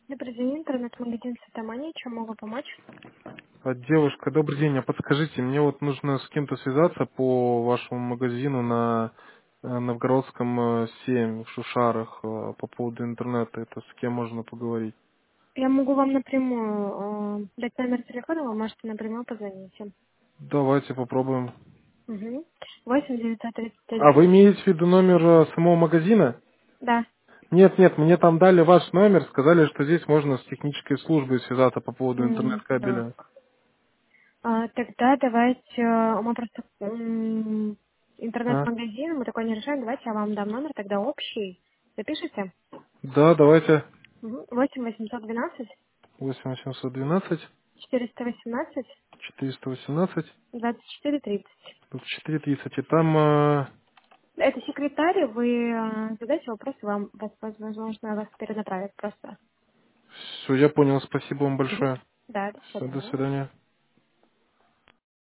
Добрый день, интернет-магазин Сатамани. Чем могу помочь? Девушка, добрый день. А подскажите, мне вот нужно с кем-то связаться по вашему магазину на Новгородском 7 в Шушарах по поводу интернета. Это с кем можно поговорить? Я могу вам напрямую дать номер телефона, вы можете напрямую позвонить. Давайте попробуем. Угу. 8 А 931. вы имеете в виду номер самого магазина? Да. Нет, нет, мне там дали ваш номер, сказали, что здесь можно с технической службой связаться по поводу Так. интернет-кабеля. Тогда давайте, мы просто А? интернет-магазин, мы такое не решаем. Давайте я вам дам номер, тогда общий. Запишите. Да, давайте. 8 812 8 812 418 418 24 30. 24 30. И там Это секретарь, вы задайте вопросы, возможно, вас перенаправят просто. все, я понял. Спасибо вам Мгм. большое. Да, до Все, до свидания. свидания.